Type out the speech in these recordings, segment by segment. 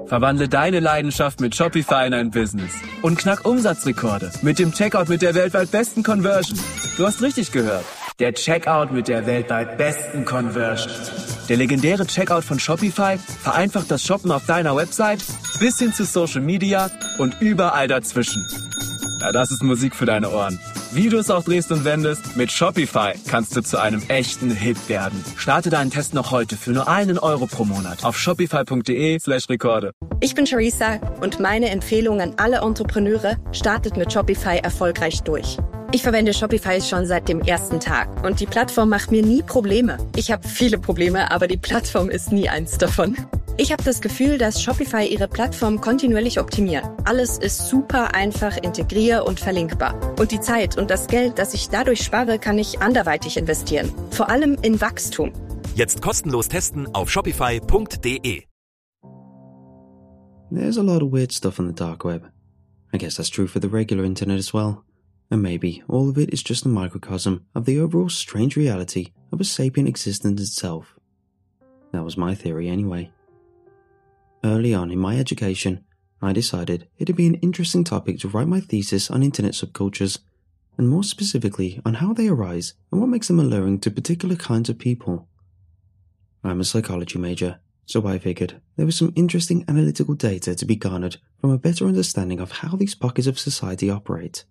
Verwandle deine Leidenschaft mit Shopify in ein Business. Und knack Umsatzrekorde mit dem Checkout mit der weltweit besten Conversion. Du hast richtig gehört. Der Checkout mit der weltweit besten Conversion. Der legendäre Checkout von Shopify vereinfacht das Shoppen auf deiner Website bis hin zu Social Media und überall dazwischen. Ja, das ist Musik für deine Ohren. Wie du es auch drehst und wendest, mit Shopify kannst du zu einem echten Hit werden. Starte deinen Test noch heute für nur €1 pro Monat auf shopify.de/Rekorde. Ich bin Charissa und meine Empfehlung an alle Entrepreneure: startet mit Shopify erfolgreich durch. Ich verwende Shopify schon seit dem ersten Tag und die Plattform macht mir nie Probleme. Ich habe viele Probleme, aber die Plattform ist nie eins davon. Ich habe das Gefühl, dass Shopify ihre Plattform kontinuierlich optimiert. Alles ist super einfach integrier- und verlinkbar. Und die Zeit und das Geld, das ich dadurch spare, kann ich anderweitig investieren. Vor allem in Wachstum. Jetzt kostenlos testen auf shopify.de. There's a lot of weird stuff on the dark web. I guess that's true for the regular internet as well. And maybe all of it is just a microcosm of the overall strange reality of a sapient existence itself. That was my theory anyway. Early on in my education, I decided it'd be an interesting topic to write my thesis on internet subcultures, and more specifically on how they arise and what makes them alluring to particular kinds of people. I'm a psychology major, so I figured there was some interesting analytical data to be garnered from a better understanding of how these pockets of society operate.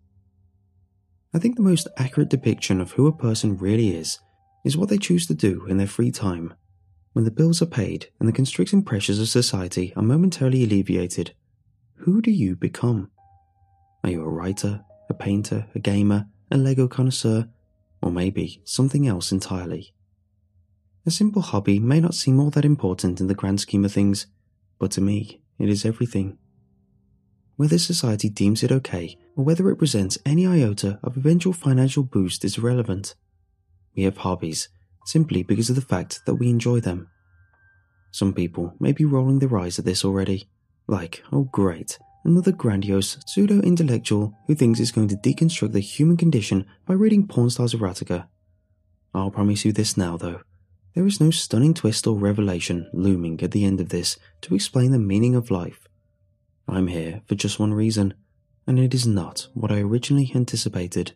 I think the most accurate depiction of who a person really is what they choose to do in their free time. When the bills are paid and the constricting pressures of society are momentarily alleviated, who do you become? Are you a writer, a painter, a gamer, a Lego connoisseur, or maybe something else entirely? A simple hobby may not seem all that important in the grand scheme of things, but to me, it is everything. Whether society deems it okay, or whether it presents any iota of eventual financial boost is irrelevant. We have hobbies, simply because of the fact that we enjoy them. Some people may be rolling their eyes at this already, like, oh great, another grandiose pseudo-intellectual who thinks he's going to deconstruct the human condition by reading porn stars erotica. I'll promise you this now though, there is no stunning twist or revelation looming at the end of this to explain the meaning of life. I'm here for just one reason, and it is not what I originally anticipated.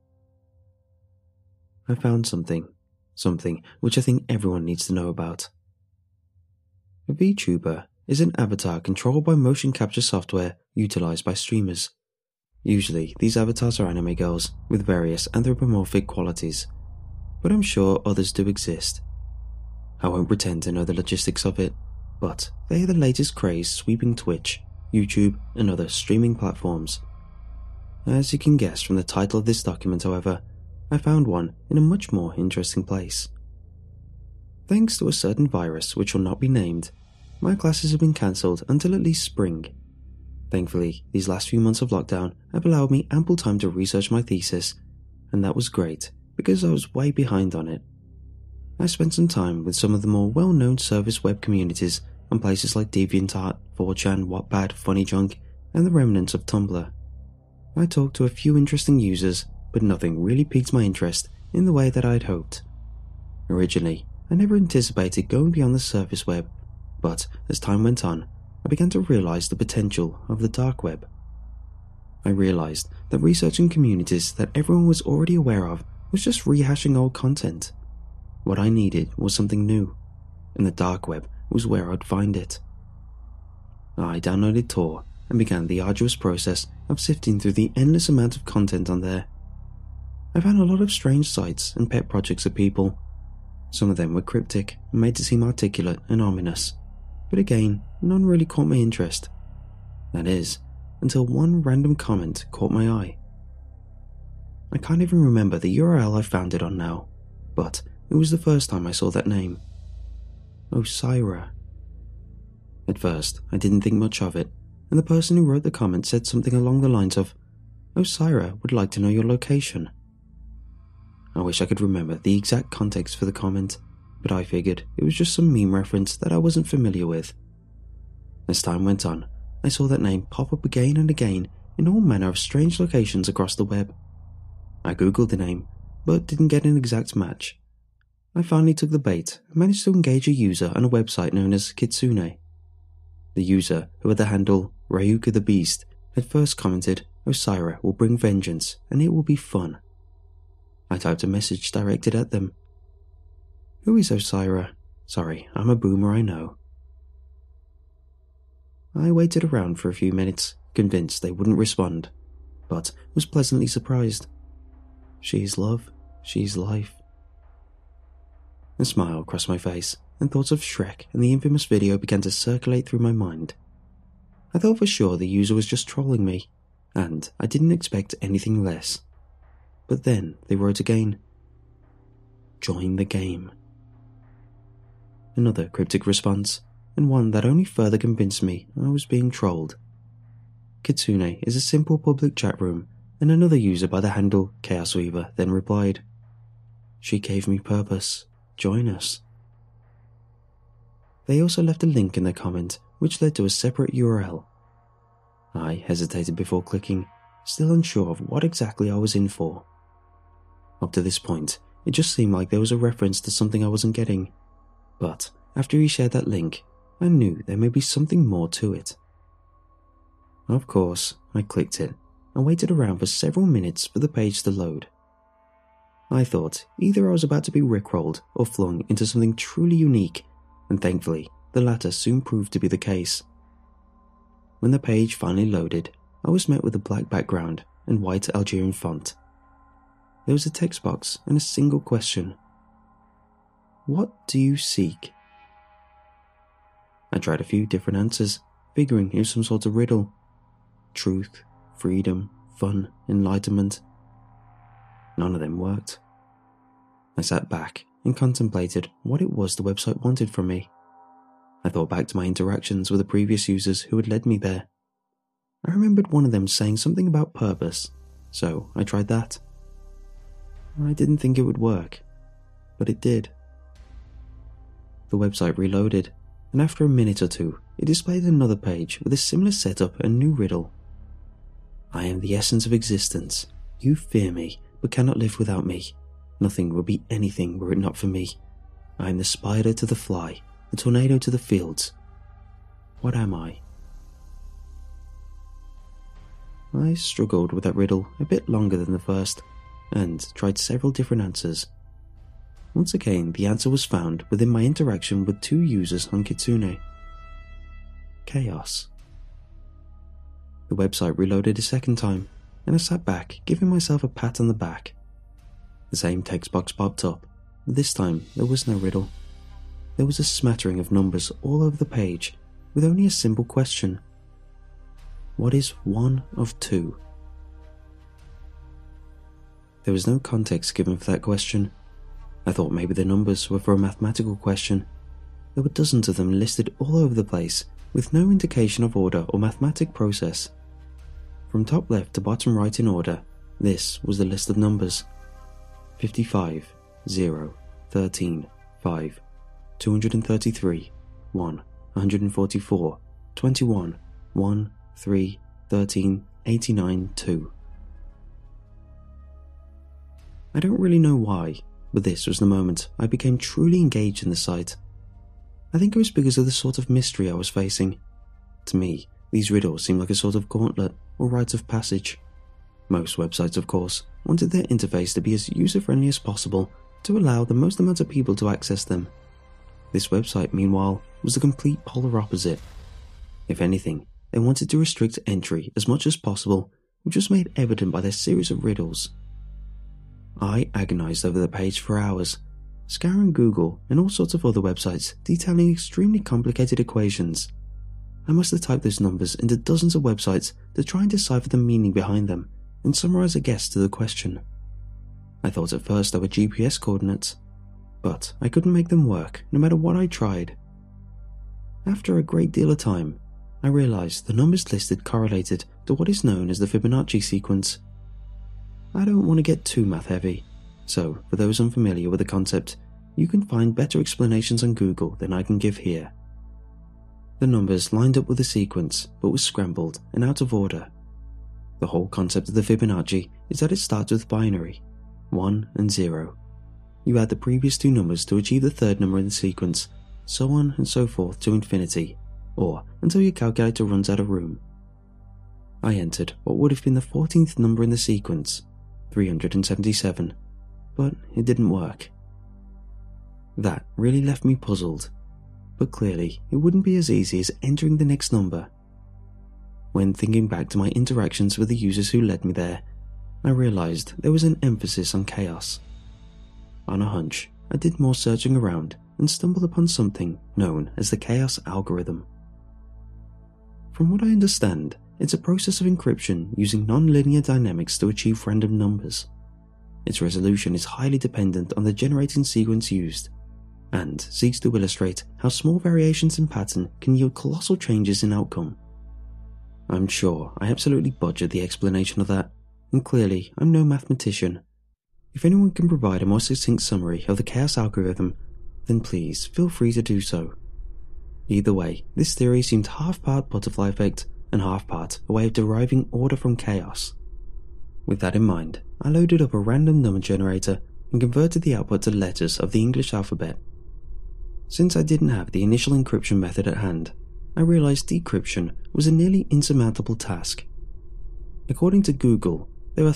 I found something which I think everyone needs to know about. A VTuber is an avatar controlled by motion capture software utilized by streamers. Usually, these avatars are anime girls with various anthropomorphic qualities, but I'm sure others do exist. I won't pretend to know the logistics of it, but they are the latest craze sweeping Twitch, YouTube, and other streaming platforms. As you can guess from the title of this document, however, I found one in a much more interesting place. Thanks to a certain virus which will not be named, my classes have been cancelled until at least spring. Thankfully, these last few months of lockdown have allowed me ample time to research my thesis, and that was great because I was way behind on it. I spent some time with some of the more well-known service web communities on places like DeviantArt, 4chan, Wattpad, FunnyJunk, and the remnants of Tumblr. I talked to a few interesting users, but nothing really piqued my interest in the way that I'd hoped. Originally, I never anticipated going beyond the surface web, but as time went on, I began to realize the potential of the dark web. I realized that researching communities that everyone was already aware of was just rehashing old content. What I needed was something new, and the dark web was where I'd find it. I downloaded Tor and began the arduous process of sifting through the endless amount of content on there. I found a lot of strange sites and pet projects of people. Some of them were cryptic and made to seem articulate and ominous, but again, none really caught my interest. That is, until one random comment caught my eye. I can't even remember the URL I found it on now, but it was the first time I saw that name. Osira. At first, I didn't think much of it, and the person who wrote the comment said something along the lines of, Osira would like to know your location. I wish I could remember the exact context for the comment, but I figured it was just some meme reference that I wasn't familiar with. As time went on, I saw that name pop up again and again in all manner of strange locations across the web. I googled the name, but didn't get an exact match. I finally took the bait and managed to engage a user on a website known as Kitsune. The user, who had the handle Ryuka the Beast, had first commented, "Osira will bring vengeance and it will be fun." I typed a message directed at them. "Who is Osira? Sorry, I'm a boomer, I know." I waited around for a few minutes, convinced they wouldn't respond, but was pleasantly surprised. She is love, she is life. A smile crossed my face, and thoughts of Shrek and the infamous video began to circulate through my mind. I thought for sure the user was just trolling me, and I didn't expect anything less. But then they wrote again, "Join the game." Another cryptic response, and one that only further convinced me I was being trolled. Kitsune is a simple public chat room, and another user by the handle Chaos Weaver then replied, "She gave me purpose. Join us." They also left a link in their comment, which led to a separate URL. I hesitated before clicking, still unsure of what exactly I was in for. Up to this point, it just seemed like there was a reference to something I wasn't getting, but after he shared that link, I knew there may be something more to it. Of course, I clicked it and waited around for several minutes for the page to load. I thought either I was about to be rickrolled or flung into something truly unique, and thankfully the latter soon proved to be the case. When the page finally loaded, I was met with a black background and white Algerian font. There was a text box and a single question. "What do you seek?" I tried a few different answers, figuring it was some sort of riddle. Truth, freedom, fun, enlightenment. None of them worked. I sat back and contemplated what it was the website wanted from me. I thought back to my interactions with the previous users who had led me there. I remembered one of them saying something about purpose, so I tried that. I didn't think it would work, but it did. The website reloaded, and after a minute or two, it displayed another page with a similar setup and new riddle. "I am the essence of existence. You fear me, but cannot live without me. Nothing would be anything were it not for me. I am the spider to the fly, the tornado to the fields. What am I?" I struggled with that riddle a bit longer than the first, and tried several different answers. Once again, the answer was found within my interaction with two users on Kitsune. Chaos. The website reloaded a second time, and I sat back, giving myself a pat on the back. The same text box popped up, but this time there was no riddle. There was a smattering of numbers all over the page, with only a simple question. What is 1 of 2? There was no context given for that question. I thought maybe the numbers were for a mathematical question. There were dozens of them listed all over the place, with no indication of order or mathematic process. From top left to bottom right in order, this was the list of numbers. 55, 0, 13, 5, 233, 1, 144, 21, 1, 3, 13, 89, 2. I don't really know why, but this was the moment I became truly engaged in the site. I think it was because of the sort of mystery I was facing. To me, these riddles seemed like a sort of gauntlet or rite of passage. Most websites, of course, wanted their interface to be as user-friendly as possible to allow the most amount of people to access them. This website, meanwhile, was the complete polar opposite. If anything, they wanted to restrict entry as much as possible, which was made evident by their series of riddles. I agonized over the page for hours, scouring Google and all sorts of other websites detailing extremely complicated equations. I must have typed those numbers into dozens of websites to try and decipher the meaning behind them and summarize a guess to the question. I thought at first they were GPS coordinates, but I couldn't make them work no matter what I tried. After a great deal of time, I realized the numbers listed correlated to what is known as the Fibonacci sequence. I don't want to get too math heavy, so for those unfamiliar with the concept, you can find better explanations on Google than I can give here. The numbers lined up with the sequence, but was scrambled and out of order. The whole concept of the Fibonacci is that it starts with binary, 1 and 0. You add the previous two numbers to achieve the third number in the sequence, so on and so forth to infinity, or until your calculator runs out of room. I entered what would have been the 14th number in the sequence, 377, but it didn't work. That really left me puzzled, but clearly it wouldn't be as easy as entering the next number. When thinking back to my interactions with the users who led me there, I realized there was an emphasis on chaos. On a hunch, I did more searching around and stumbled upon something known as the chaos algorithm. From what I understand, it's a process of encryption using non-linear dynamics to achieve random numbers. Its resolution is highly dependent on the generating sequence used, and seeks to illustrate how small variations in pattern can yield colossal changes in outcome. I'm sure I absolutely butchered the explanation of that, and clearly I'm no mathematician. If anyone can provide a more succinct summary of the chaos algorithm, then please feel free to do so. Either way, this theory seemed half-part butterfly effect and half-part a way of deriving order from chaos. With that in mind, I loaded up a random number generator and converted the output to letters of the English alphabet. Since I didn't have the initial encryption method at hand, I realized decryption was a nearly insurmountable task. According to Google, there are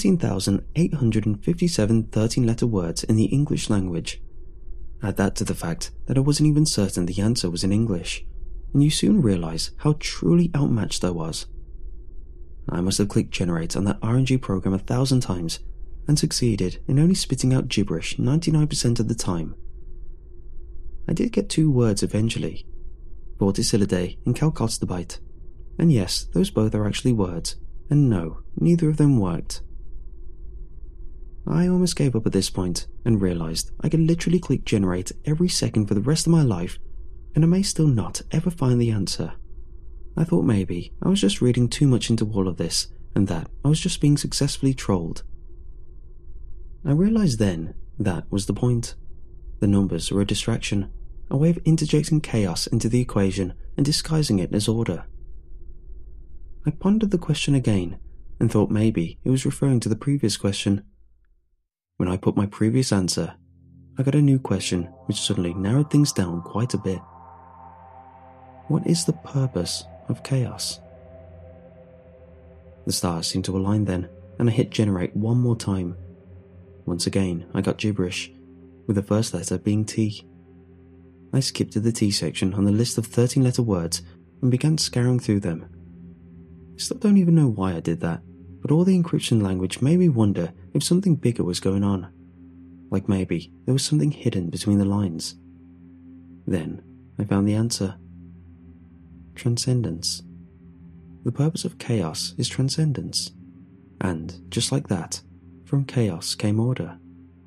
13,857 13-letter words in the English language. Add that to the fact that I wasn't even certain the answer was in English, and you soon realize how truly outmatched I was. I must have clicked generate on that RNG program 1,000 times and succeeded in only spitting out gibberish 99% of the time. I did get 2 words eventually, Vorticillidae and Chalcostibite, and yes, those both are actually words, and no, neither of them worked. I almost gave up at this point and realized I could literally click generate every second for the rest of my life, and I may still not ever find the answer. I thought maybe I was just reading too much into all of this, and that I was just being successfully trolled. I realized then that was the point. The numbers were a distraction, a way of interjecting chaos into the equation and disguising it as order. I pondered the question again and thought maybe it was referring to the previous question. When I put my previous answer, I got a new question which suddenly narrowed things down quite a bit. What is the purpose of chaos? The stars seemed to align then, and I hit generate one more time. Once again, I got gibberish, with the first letter being T. I skipped to the T section on the list of 13-letter words and began scouring through them. I still don't even know why I did that, but all the encryption language made me wonder if something bigger was going on. Like maybe there was something hidden between the lines. Then I found the answer. Transcendence. The purpose of chaos is transcendence. And, just like that, from chaos came order.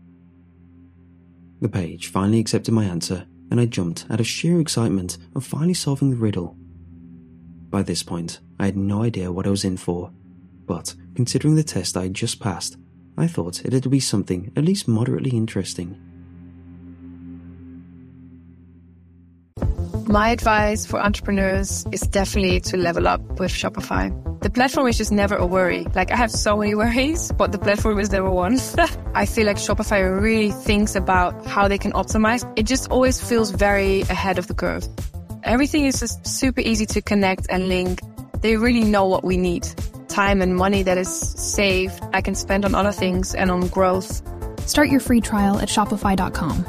The page finally accepted my answer, and I jumped out of sheer excitement of finally solving the riddle. By this point, I had no idea what I was in for, but considering the test I had just passed, I thought it would be something at least moderately interesting. My advice for entrepreneurs is definitely to level up with Shopify. The platform is just never a worry. Like, I have so many worries, but the platform is never one. I feel like Shopify really thinks about how they can optimize. It just always feels very ahead of the curve. Everything is just super easy to connect and link. They really know what we need. Time and money that is saved, I can spend on other things and on growth. Start your free trial at shopify.com.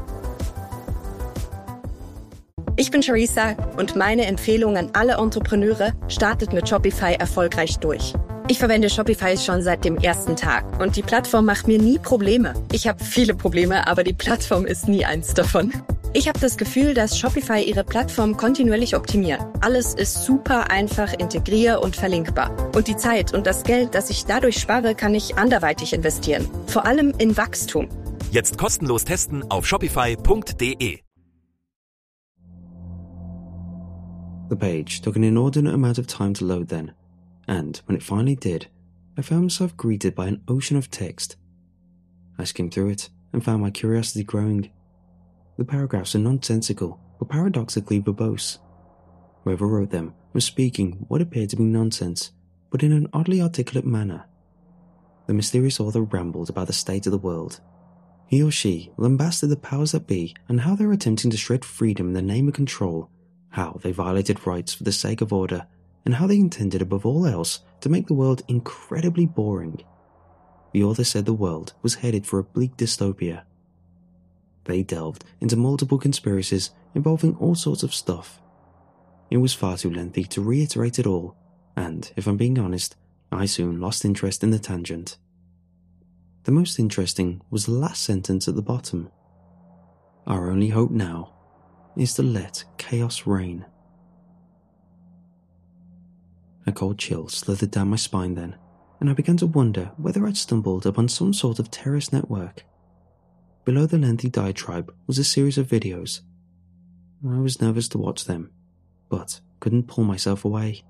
Ich bin Charissa und meine Empfehlung an alle Entrepreneure: startet mit Shopify erfolgreich durch. Ich verwende Shopify schon seit dem ersten Tag und die Plattform macht mir nie Probleme. Ich habe viele Probleme, aber die Plattform ist nie eins davon. Ich habe das Gefühl, dass Shopify ihre Plattform kontinuierlich optimiert. Alles ist super einfach integrier- und verlinkbar. Und die Zeit und das Geld, das ich dadurch spare, kann ich anderweitig investieren. Vor allem in Wachstum. Jetzt kostenlos testen auf shopify.de. The page took an inordinate amount of time to load then, and when it finally did, I found myself greeted by an ocean of text. I skimmed through it and found my curiosity growing. The paragraphs are nonsensical but paradoxically verbose. Whoever wrote them was speaking what appeared to be nonsense, but in an oddly articulate manner. The mysterious author rambled about the state of the world. He or she lambasted the powers that be and how they were attempting to shred freedom in the name of control, how they violated rights for the sake of order, and how they intended above all else to make the world incredibly boring. The author said the world was headed for a bleak dystopia. They delved into multiple conspiracies involving all sorts of stuff. It was far too lengthy to reiterate it all, and, if I'm being honest, I soon lost interest in the tangent. The most interesting was the last sentence at the bottom. Our only hope now is to let chaos reign. A cold chill slithered down my spine then, and I began to wonder whether I'd stumbled upon some sort of terrorist network. Below the lengthy diatribe was a series of videos. I was nervous to watch them, but couldn't pull myself away.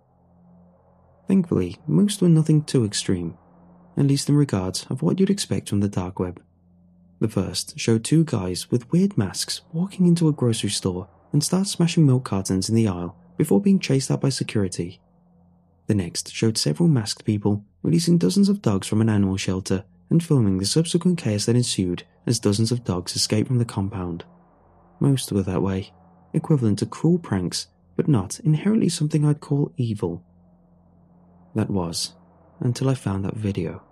Thankfully, most were nothing too extreme, at least in regards of what you'd expect from the dark web. The first showed two guys with weird masks walking into a grocery store and start smashing milk cartons in the aisle before being chased out by security. The next showed several masked people releasing dozens of dogs from an animal shelter and filming the subsequent chaos that ensued as dozens of dogs escaped from the compound. Most were that way, equivalent to cruel pranks, but not inherently something I'd call evil. That was, until I found that video.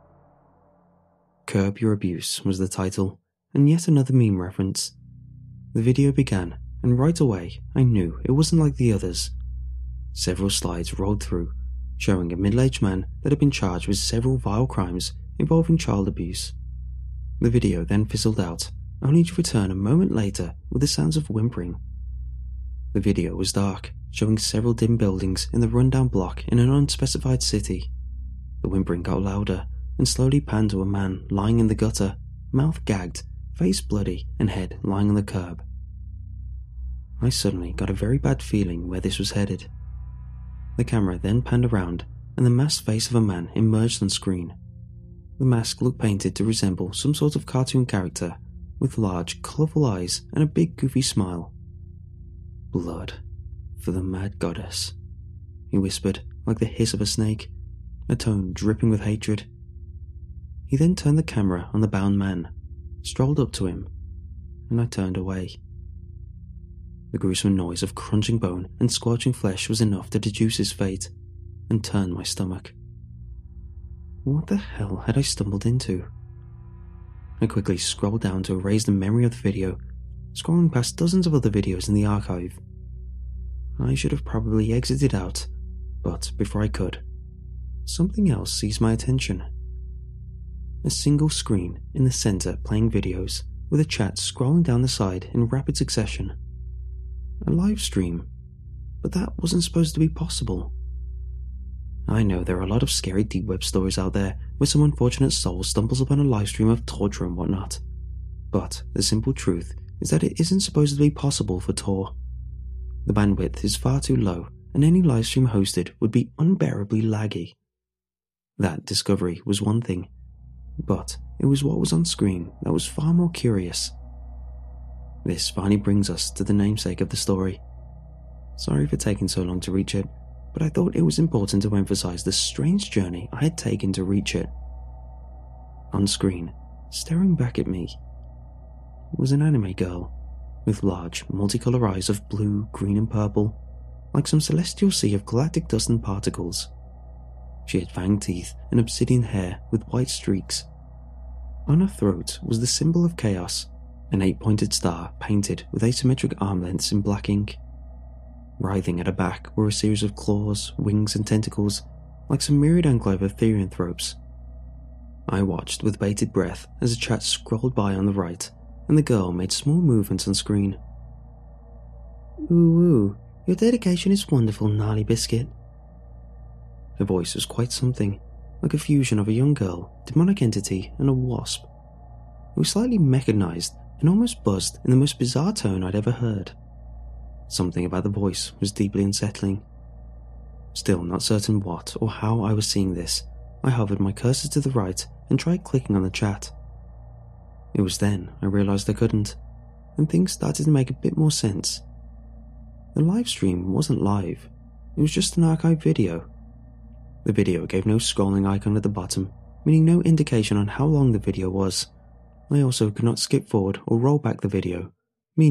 Curb Your Abuse was the title, and yet another meme reference. The video began, and right away I knew it wasn't like the others. Several slides rolled through, showing a middle-aged man that had been charged with several vile crimes involving child abuse. The video then fizzled out, only to return a moment later with the sounds of whimpering. The video was dark, showing several dim buildings in the rundown block in an unspecified city. The whimpering got louder and slowly panned to a man lying in the gutter, mouth gagged, face bloody, and head lying on the curb. I suddenly got a very bad feeling where this was headed. The camera then panned around, and the masked face of a man emerged on screen. The mask looked painted to resemble some sort of cartoon character, with large, colourful eyes and a big goofy smile. "Blood for the mad goddess," he whispered, like the hiss of a snake, a tone dripping with hatred. He then turned the camera on the bound man, strolled up to him, and I turned away. The gruesome noise of crunching bone and squelching flesh was enough to deduce his fate, and turned my stomach. What the hell had I stumbled into? I quickly scrolled down to erase the memory of the video, scrolling past dozens of other videos in the archive. I should have probably exited out, but before I could, something else seized my attention. A single screen in the center playing videos, with a chat scrolling down the side in rapid succession. A live stream, but that wasn't supposed to be possible. I know there are a lot of scary deep web stories out there where some unfortunate soul stumbles upon a live stream of torture and whatnot, but the simple truth is that it isn't supposed to be possible for Tor. The bandwidth is far too low, and any live stream hosted would be unbearably laggy. That discovery was one thing, but it was what was on screen that was far more curious. This finally brings us to the namesake of the story. Sorry for taking so long to reach it, but I thought it was important to emphasize the strange journey I had taken to reach it. On screen, staring back at me, was an anime girl, with large, multicolour eyes of blue, green and purple, like some celestial sea of galactic dust and particles. She had fanged teeth and obsidian hair with white streaks. On her throat was the symbol of chaos, an 8-pointed star painted with asymmetric arm lengths in black ink. Writhing at her back were a series of claws, wings and tentacles, like some myriad enclave of therianthropes. I watched with bated breath as a chat scrolled by on the right, and the girl made small movements on screen. "Ooh, your dedication is wonderful, Gnarly Biscuit." Her voice was quite something, like a fusion of a young girl, demonic entity, and a wasp. It was slightly mechanized and almost buzzed in the most bizarre tone I'd ever heard. Something about the voice was deeply unsettling. Still not certain what or how I was seeing this, I hovered my cursor to the right and tried clicking on the chat. It was then I realized I couldn't, and things started to make a bit more sense. The live stream wasn't live, it was just an archived video. The video gave no scrolling icon at the bottom, meaning no indication on how long the video was. I also could not skip forward or roll back the video, meaning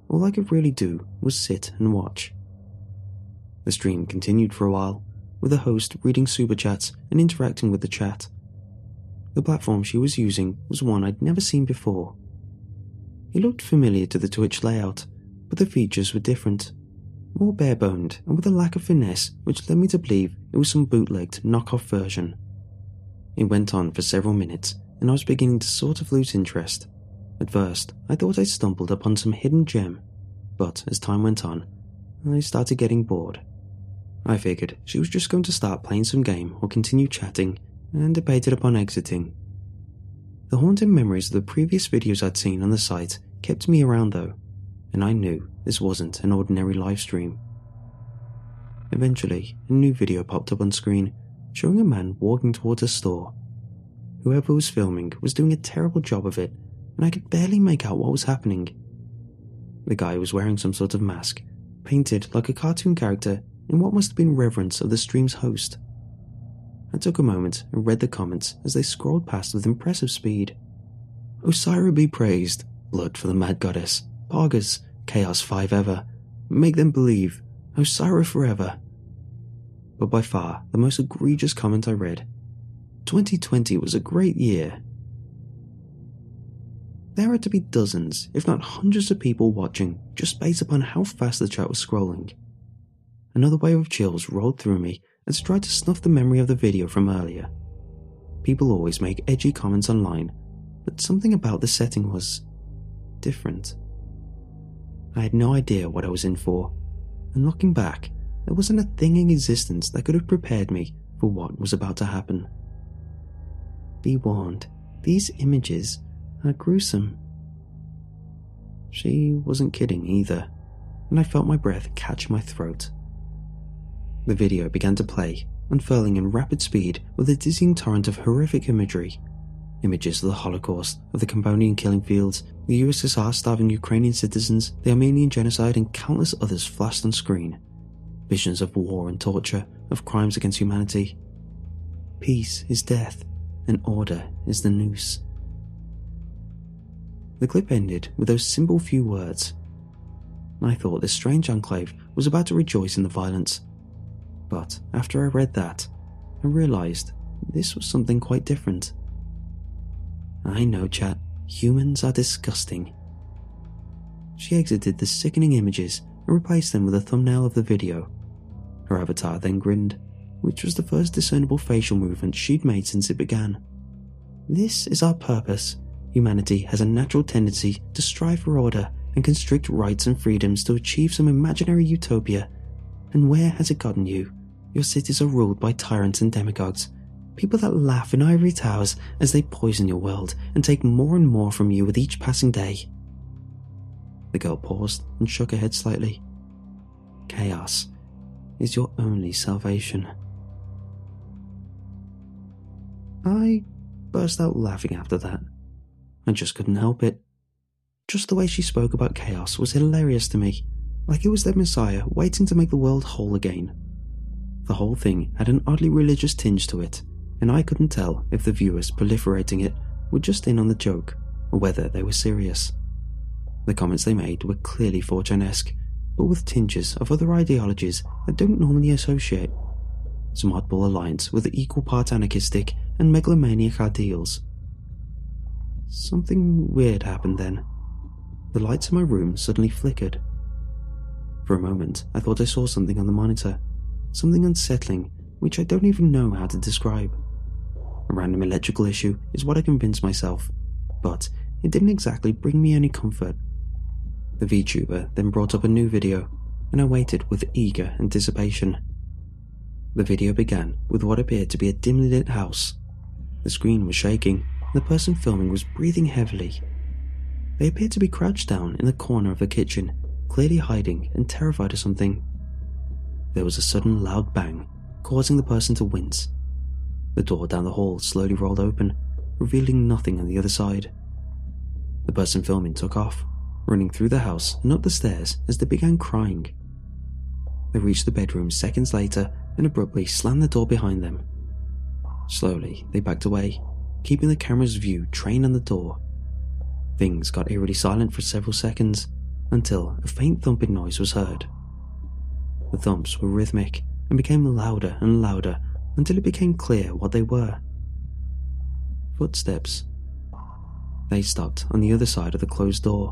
all I could really do was sit and watch. The stream continued for a while, with the host reading super chats and interacting with the chat. The platform she was using was one I'd never seen before. It looked familiar to the Twitch layout, but the features were different, more bare-boned and with a lack of finesse which led me to believe it was some bootlegged knockoff version. It went on for several minutes and I was beginning to sort of lose interest. At first, I thought I'd stumbled upon some hidden gem, but as time went on, I started getting bored. I figured she was just going to start playing some game or continue chatting, and debated upon exiting. The haunting memories of the previous videos I'd seen on the site kept me around though, and I knew this wasn't an ordinary live stream. Eventually, a new video popped up on screen, showing a man walking towards a store. Whoever was filming was doing a terrible job of it, and I could barely make out what was happening. The guy was wearing some sort of mask, painted like a cartoon character in what must have been reverence of the stream's host. I took a moment and read the comments as they scrolled past with impressive speed. Osira be praised, blood for the mad goddess, Pargas, Chaos 5 ever, make them believe, Osira forever. But by far the most egregious comment I read, 2020 was a great year. There had to be dozens, if not hundreds of people watching just based upon how fast the chat was scrolling. Another wave of chills rolled through me as I tried to snuff the memory of the video from earlier. People always make edgy comments online, but something about the setting was different. I had no idea what I was in for, and looking back, there wasn't a thing in existence that could have prepared me for what was about to happen. Be warned, these images are gruesome. She wasn't kidding either, and I felt my breath catch my throat. The video began to play, unfurling in rapid speed with a dizzying torrent of horrific imagery. Images of the Holocaust, of the Cambodian killing fields, the USSR starving Ukrainian citizens, the Armenian genocide, and countless others flashed on screen. Visions of war and torture, of crimes against humanity. Peace is death, and order is the noose. The clip ended with those simple few words. I thought this strange enclave was about to rejoice in the violence. But after I read that, I realised this was something quite different. I know, chat, humans are disgusting. She exited the sickening images and replaced them with a thumbnail of the video. Her avatar then grinned, which was the first discernible facial movement she'd made since it began. This is our purpose. Humanity has a natural tendency to strive for order and constrict rights and freedoms to achieve some imaginary utopia. And where has it gotten you? Your cities are ruled by tyrants and demagogues, people that laugh in ivory towers as they poison your world and take more and more from you with each passing day. The girl paused and shook her head slightly. Chaos is your only salvation. I burst out laughing after that. I just couldn't help it. Just the way she spoke about chaos was hilarious to me, like it was their messiah waiting to make the world whole again. The whole thing had an oddly religious tinge to it, and I couldn't tell if the viewers proliferating it were just in on the joke, or whether they were serious. The comments they made were clearly 4chan-esque, but with tinges of other ideologies I don't normally associate. Some oddball alliance with equal part anarchistic and megalomaniac ideals. Something weird happened then. The lights in my room suddenly flickered. For a moment, I thought I saw something on the monitor, something unsettling which I don't even know how to describe. A random electrical issue is what I convinced myself, but it didn't exactly bring me any comfort. The VTuber then brought up a new video, and I waited with eager anticipation. The video began with what appeared to be a dimly lit house. The screen was shaking, and the person filming was breathing heavily. They appeared to be crouched down in the corner of the kitchen, clearly hiding and terrified of something. There was a sudden loud bang, causing the person to wince. The door down the hall slowly rolled open, revealing nothing on the other side. The person filming took off, running through the house and up the stairs as they began crying. They reached the bedroom seconds later and abruptly slammed the door behind them. Slowly, they backed away, keeping the camera's view trained on the door. Things got eerily silent for several seconds, until a faint thumping noise was heard. The thumps were rhythmic and became louder and louder until it became clear what they were. Footsteps. They stopped on the other side of the closed door.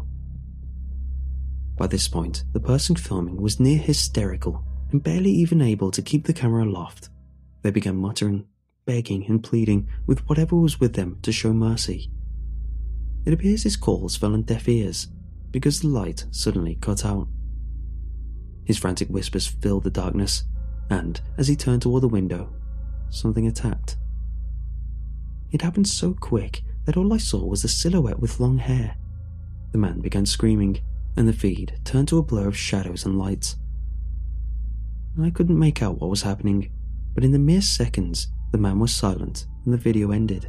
By this point, the person filming was near hysterical and barely even able to keep the camera aloft. They began muttering, begging and pleading with whatever was with them to show mercy. It appears his calls fell on deaf ears because the light suddenly cut out. His frantic whispers filled the darkness, and as he turned toward the window, something tapped. It happened so quick that all I saw was a silhouette with long hair. The man began screaming, and the feed turned to a blur of shadows and lights. I couldn't make out what was happening, but in the mere seconds, the man was silent and the video ended.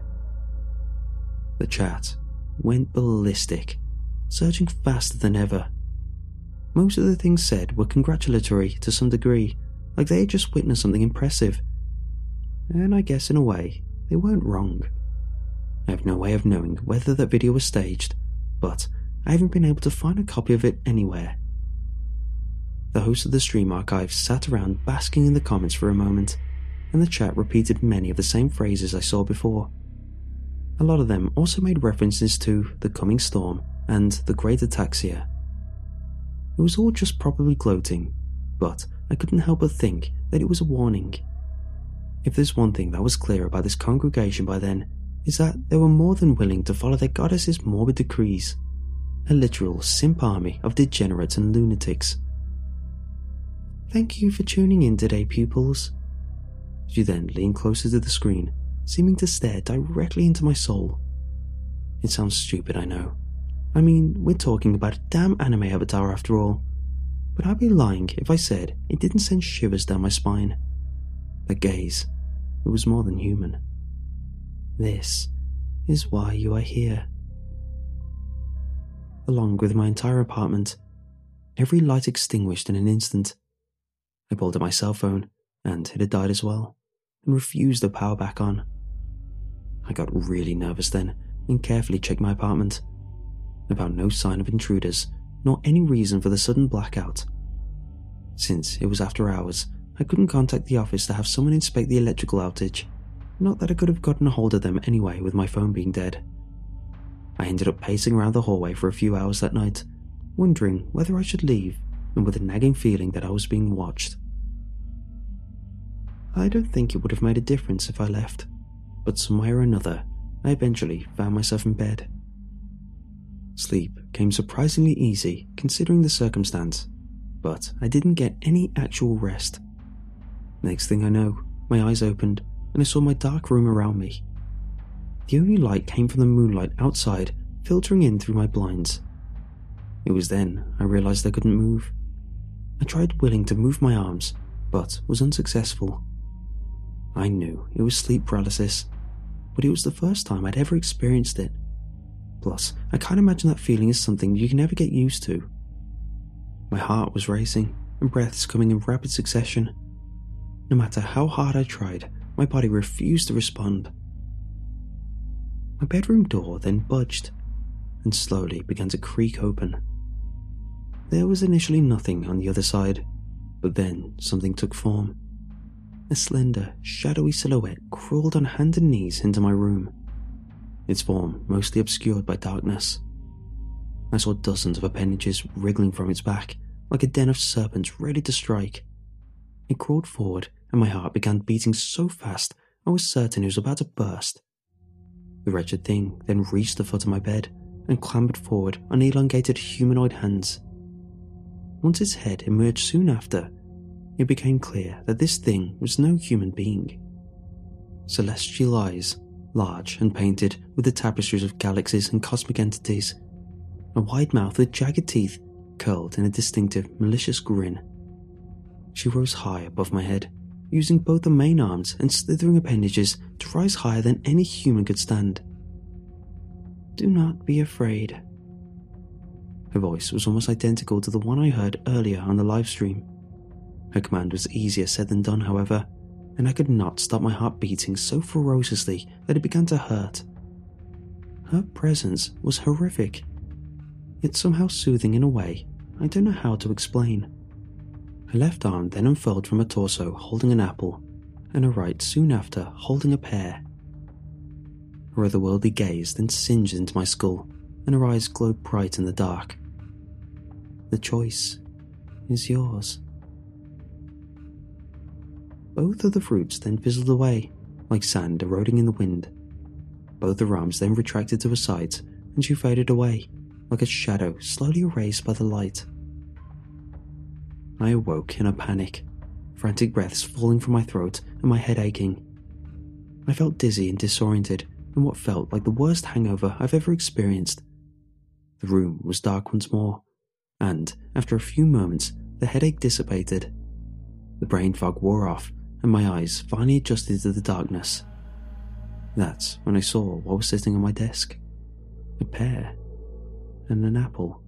The chat went ballistic, surging faster than ever. Most of the things said were congratulatory to some degree, like they had just witnessed something impressive. And I guess in a way, they weren't wrong. I have no way of knowing whether that video was staged, but I haven't been able to find a copy of it anywhere. The host of the stream archive sat around basking in the comments for a moment, and the chat repeated many of the same phrases I saw before. A lot of them also made references to the coming storm and the great ataxia. It was all just probably gloating, but I couldn't help but think that it was a warning. If there's one thing that was clear about this congregation by then, is that they were more than willing to follow their goddess's morbid decrees, a literal simp army of degenerates and lunatics. "Thank you for tuning in today, pupils." She then leaned closer to the screen, seeming to stare directly into my soul. It sounds stupid, I know. I mean, we're talking about a damn anime avatar after all. But I'd be lying if I said it didn't send shivers down my spine. That gaze, it was more than human. "This is why you are here." Along with my entire apartment, every light extinguished in an instant. I pulled out my cell phone, and it had died as well, and refused the power back on. I got really nervous then, and carefully checked my apartment. I found no sign of intruders, nor any reason for the sudden blackout. Since it was after hours, I couldn't contact the office to have someone inspect the electrical outage. Not that I could have gotten a hold of them anyway with my phone being dead. I ended up pacing around the hallway for a few hours that night, wondering whether I should leave, and with a nagging feeling that I was being watched. I don't think it would have made a difference if I left, but some way or another, I eventually found myself in bed. Sleep came surprisingly easy considering the circumstance, but I didn't get any actual rest. Next thing I know, my eyes opened and I saw my dark room around me. The only light came from the moonlight outside, filtering in through my blinds. It was then I realized I couldn't move. I tried willing to move my arms, but was unsuccessful. I knew it was sleep paralysis, but it was the first time I'd ever experienced it. Plus, I can't imagine that feeling is something you can never get used to. My heart was racing, and breaths coming in rapid succession. No matter how hard I tried, my body refused to respond. My bedroom door then budged, and slowly began to creak open. There was initially nothing on the other side, but then something took form. A slender, shadowy silhouette crawled on hands and knees into my room, its form mostly obscured by darkness. I saw dozens of appendages wriggling from its back, like a den of serpents ready to strike. It crawled forward, and my heart began beating so fast I was certain it was about to burst. The wretched thing then reached the foot of my bed and clambered forward on elongated humanoid hands. Once its head emerged soon after, it became clear that this thing was no human being. Celestial eyes, large and painted with the tapestries of galaxies and cosmic entities, a wide mouth with jagged teeth curled in a distinctive, malicious grin. She rose high above my head, using both the main arms and slithering appendages to rise higher than any human could stand. "Do not be afraid." Her voice was almost identical to the one I heard earlier on the livestream. Her command was easier said than done, however, and I could not stop my heart beating so ferociously that it began to hurt. Her presence was horrific, yet somehow soothing in a way I don't know how to explain. Her left arm then unfurled from her torso holding an apple, and her right soon after holding a pear. Her otherworldly gaze then singed into my skull, and her eyes glowed bright in the dark. The choice is yours. Both of the fruits then fizzled away, like sand eroding in the wind. Both her arms then retracted to her sides, and she faded away, like a shadow slowly erased by the light. I awoke in a panic, frantic breaths falling from my throat and my head aching. I felt dizzy and disoriented in what felt like the worst hangover I've ever experienced. The room was dark once more, and after a few moments the headache dissipated. The brain fog wore off and my eyes finally adjusted to the darkness. That's when I saw what was sitting on my desk. A pear and an apple.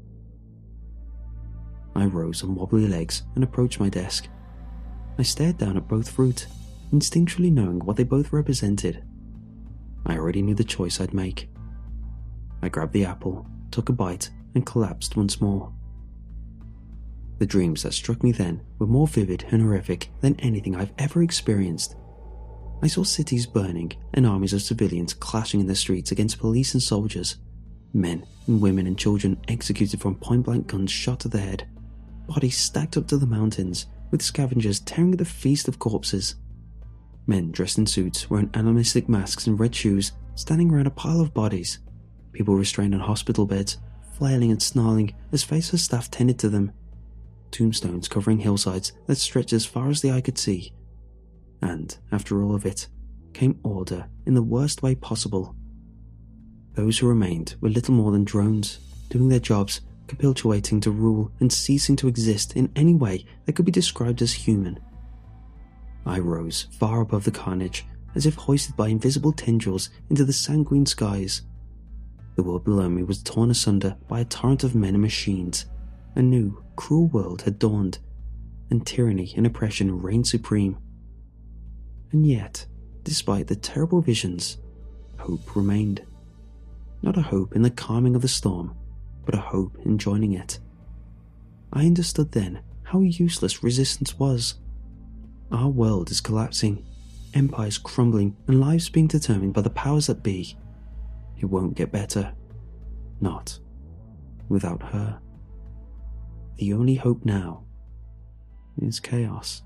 I rose on wobbly legs and approached my desk. I stared down at both fruit, instinctually knowing what they both represented. I already knew the choice I'd make. I grabbed the apple, took a bite, and collapsed once more. The dreams that struck me then were more vivid and horrific than anything I've ever experienced. I saw cities burning and armies of civilians clashing in the streets against police and soldiers. Men and women and children executed from point-blank guns shot to the head. Bodies stacked up to the mountains, with scavengers tearing at the feast of corpses. Men dressed in suits, wearing animalistic masks and red shoes, standing around a pile of bodies. People restrained on hospital beds, flailing and snarling as faceless staff tended to them. Tombstones covering hillsides that stretched as far as the eye could see. And, after all of it, came order in the worst way possible. Those who remained were little more than drones, doing their jobs, capitulating to rule and ceasing to exist in any way that could be described as human. I rose far above the carnage, as if hoisted by invisible tendrils into the sanguine skies. The world below me was torn asunder by a torrent of men and machines. A new, cruel world had dawned, and tyranny and oppression reigned supreme. And yet, despite the terrible visions, hope remained. Not a hope in the calming of the storm, but a hope in joining it. I understood then how useless resistance was. Our world is collapsing, empires crumbling, and lives being determined by the powers that be. It won't get better. Not without her. The only hope now is chaos.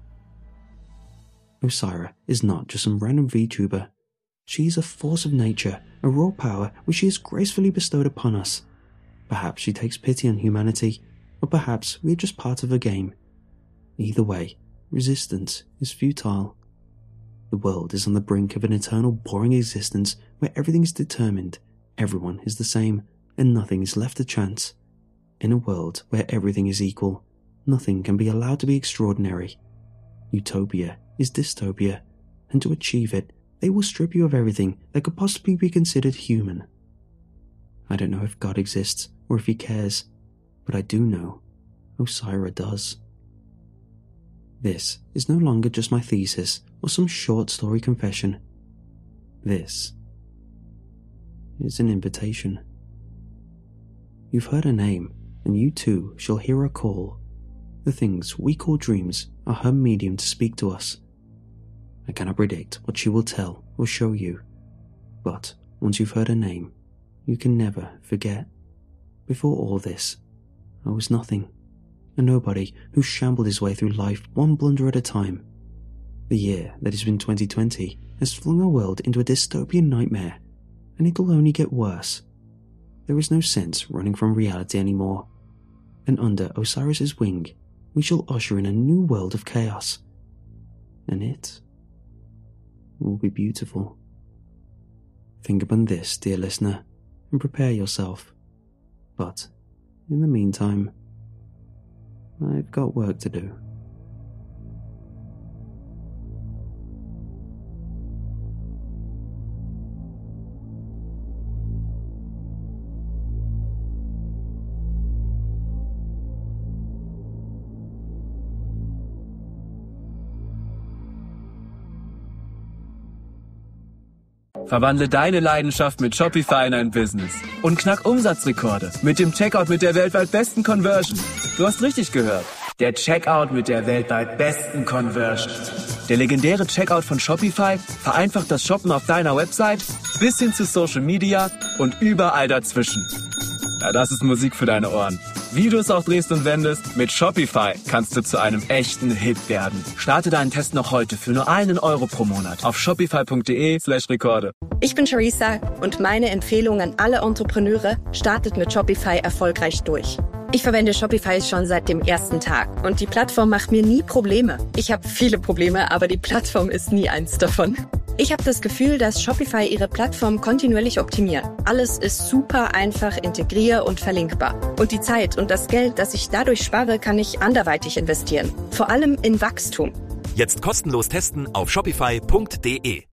Osira is not just some random VTuber. She is a force of nature, a raw power which she has gracefully bestowed upon us. Perhaps she takes pity on humanity, or perhaps we are just part of her game. Either way, resistance is futile. The world is on the brink of an eternal boring existence where everything is determined, everyone is the same, and nothing is left to chance. In a world where everything is equal, nothing can be allowed to be extraordinary. Utopia is dystopia, and to achieve it, they will strip you of everything that could possibly be considered human. I don't know if God exists or if he cares, but I do know Osira does. This is no longer just my thesis or some short story confession. This is an invitation. You've heard her name, and you too shall hear her call. The things we call dreams are her medium to speak to us. I cannot predict what she will tell or show you, but once you've heard her name, you can never forget. Before all this, I was nothing, a nobody who shambled his way through life one blunder at a time. The year that has been 2020 has flung our world into a dystopian nightmare, and it'll only get worse. There is no sense running from reality anymore, and under Osiris's wing, we shall usher in a new world of chaos. And it will be beautiful. Think upon this, dear listener, and prepare yourself. But, in the meantime, I've got work to do. Verwandle deine Leidenschaft mit Shopify in ein Business und knack Umsatzrekorde mit dem Checkout mit der weltweit besten Conversion. Du hast richtig gehört. Der Checkout mit der weltweit besten Conversion. Der legendäre Checkout von Shopify vereinfacht das Shoppen auf deiner Website bis hin zu Social Media und überall dazwischen. Ja, das ist Musik für deine Ohren. Wie du es auch drehst und wendest, mit Shopify kannst du zu einem echten Hit werden. Starte deinen Test noch heute für nur €1 pro Monat auf shopify.de/Rekorde. Ich bin Charissa und meine Empfehlung an alle Entrepreneure: startet mit Shopify erfolgreich durch. Ich verwende Shopify schon seit dem ersten Tag und die Plattform macht mir nie Probleme. Ich habe viele Probleme, aber die Plattform ist nie eins davon. Ich habe das Gefühl, dass Shopify ihre Plattform kontinuierlich optimiert. Alles ist super einfach integrier- und verlinkbar. Und die Zeit und das Geld, das ich dadurch spare, kann ich anderweitig investieren. Vor allem in Wachstum. Jetzt kostenlos testen auf shopify.de.